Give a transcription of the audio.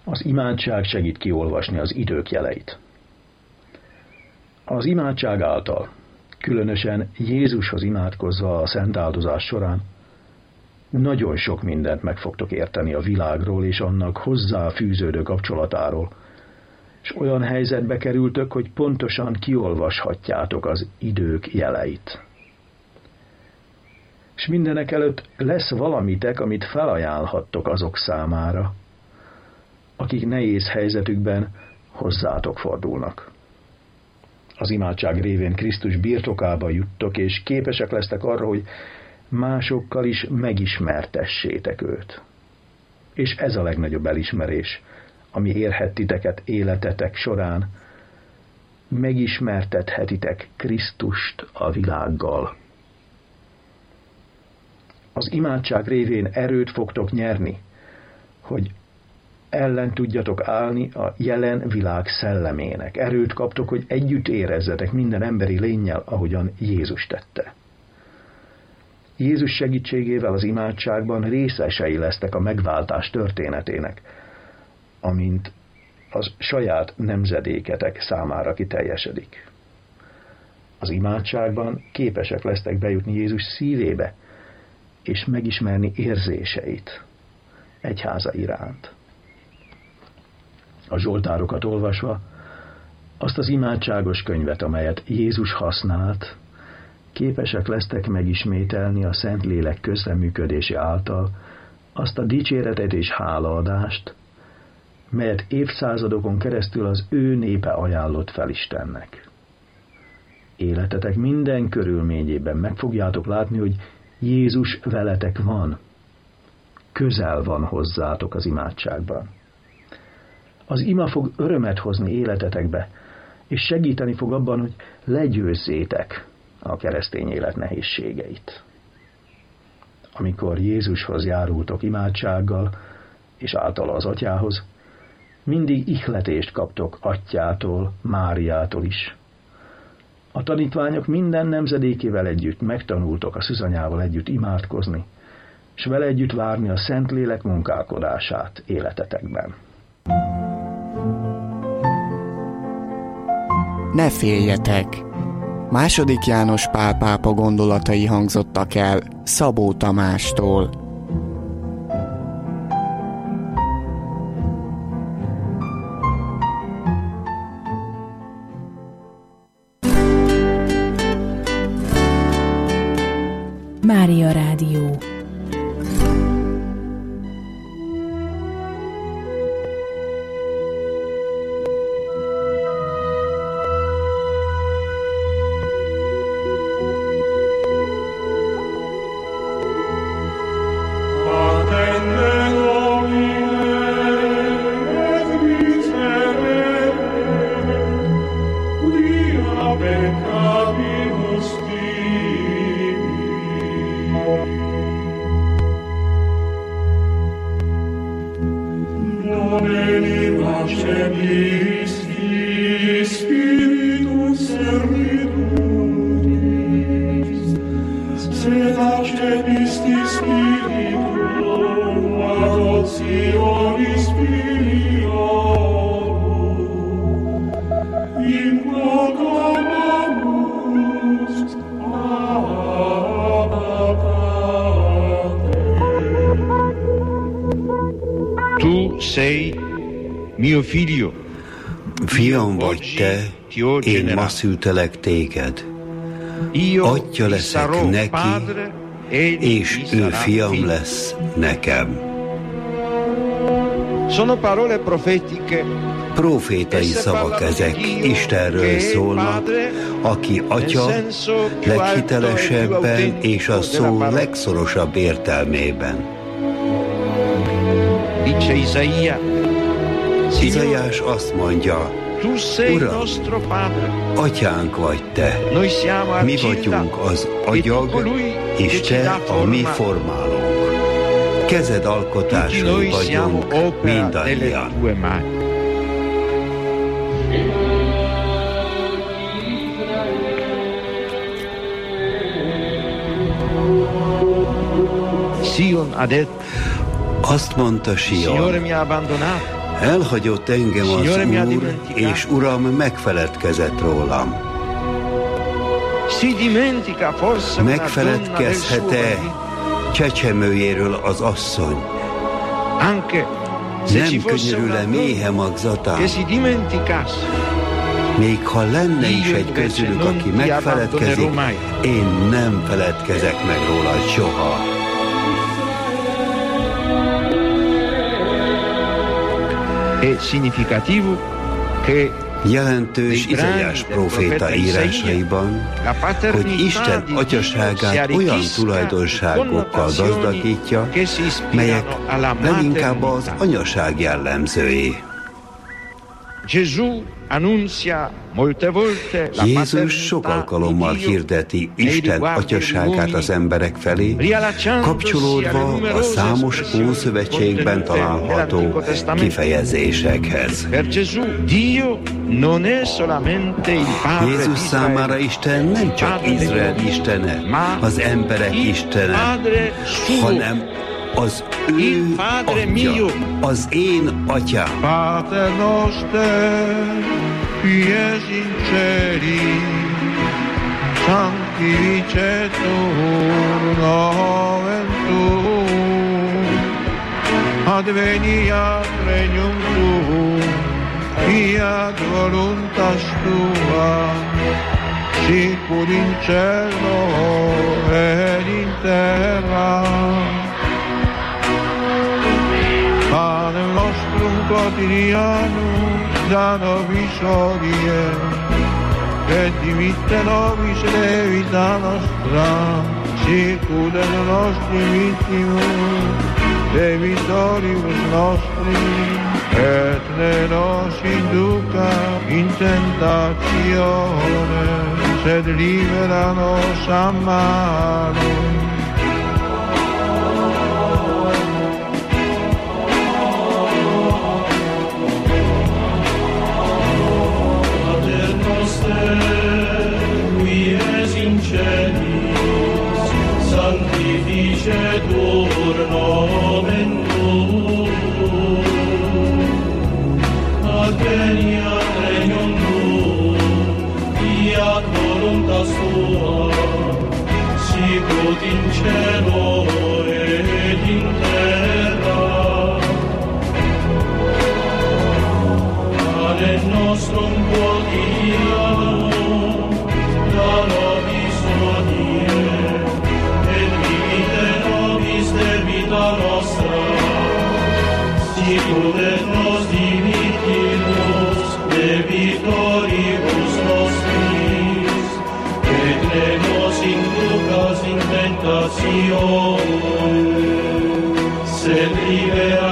Az imádság segít kiolvasni az idők jeleit. Az imádság által, különösen Jézushoz imádkozva a szent áldozás során, nagyon sok mindent meg fogtok érteni a világról és annak hozzá fűződő kapcsolatáról, és olyan helyzetbe kerültök, hogy pontosan kiolvashatjátok az idők jeleit. És mindenek előtt lesz valamitek, amit felajánlhattok azok számára, akik nehéz helyzetükben hozzátok fordulnak. Az imádság révén Krisztus birtokába juttok, és képesek lesztek arra, hogy másokkal is megismertessétek őt. És ez a legnagyobb elismerés, ami érhet titeket életetek során. Megismertethetitek Krisztust a világgal. Az imádság révén erőt fogtok nyerni, hogy ellen tudjatok állni a jelen világ szellemének. Erőt kaptok, hogy együtt érezzetek minden emberi lénnyel, ahogyan Jézus tette. Jézus segítségével az imádságban részesei lesztek a megváltás történetének, amint az saját nemzedéketek számára kiteljesedik. Az imádságban képesek lesztek bejutni Jézus szívébe, és megismerni érzéseit egyháza iránt. A zsoltárokat olvasva, azt az imádságos könyvet, amelyet Jézus használt, képesek lesztek megismételni a Szentlélek közreműködése által azt a dicséretet és hálaadást, melyet évszázadokon keresztül az ő népe ajánlott fel Istennek. Életetek minden körülményében meg fogjátok látni, hogy Jézus veletek van, közel van hozzátok az imádságban. Az ima fog örömet hozni életetekbe, és segíteni fog abban, hogy legyőzzétek a keresztény élet nehézségeit. Amikor Jézushoz járultok imádsággal, és általa az Atyához, mindig ihletést kaptok Atyától, Máriától is. A tanítványok minden nemzedékével együtt megtanultok a szűzanyával együtt imádkozni, és vele együtt várni a Szentlélek munkálkodását életetekben. Ne féljetek! II. János Pál pápa gondolatai hangzottak el Szabó Tamástól. Mária Rádió. Fiam vagy te, én ma szültelek téged. Atya leszek neki, és ő fiam lesz nekem. Profétai szavak ezek, Istenről szólnak, aki Atya leghitelesebben és a szó legszorosabb értelmében. Izaiás azt mondja, Uram, Atyánk vagy te, mi vagyunk az agyag, és te a mi formálónk. Kezed alkotásai vagyunk mindannyian. Azt mondta Sion, Elhagyott engem az Úr, és Uram megfeledkezett rólam. Megfeledkezhet-e csecsemőjéről az asszony? Nem könyörül-e méhe magzatán? Még ha lenne is egy közülük, aki megfeledkezik, én nem feledkezek meg róla soha. Jelentős Izaiás próféta írásaiban, hogy Isten atyaságát olyan tulajdonságokkal gazdagítja, melyek leginkább az anyaság jellemzői. Jézus sok alkalommal hirdeti Isten atyaságát az emberek felé, kapcsolódva a számos Ószövetségben található kifejezésekhez. Jézus számára Isten nem csak Izrael istene, az emberek istene, hanem az ő atya, az én atyám. Pater noster, qui es in celi, sanctificetur nomen tuum, adveniat regnum tuum, fiat voluntas tua, sicut in cielo et in terra. Panem nostrum quotidianum da nobis hodie, et dimitte nobis levita nostra, sicut et nostri vittimus, debitoribus nostri, et ne nos induca in tentatione, sed libera nos a malo. Sanctificetur nomen tuum, adveniat regnum tuum, fiat voluntas tua, sicut in cielo et in terra. Panem nostrum quotidianum da nobis hodie, debita nostra, sicut et nos dimittimus debitoribus nostris, et ne nos inducas in tentatione, sed libera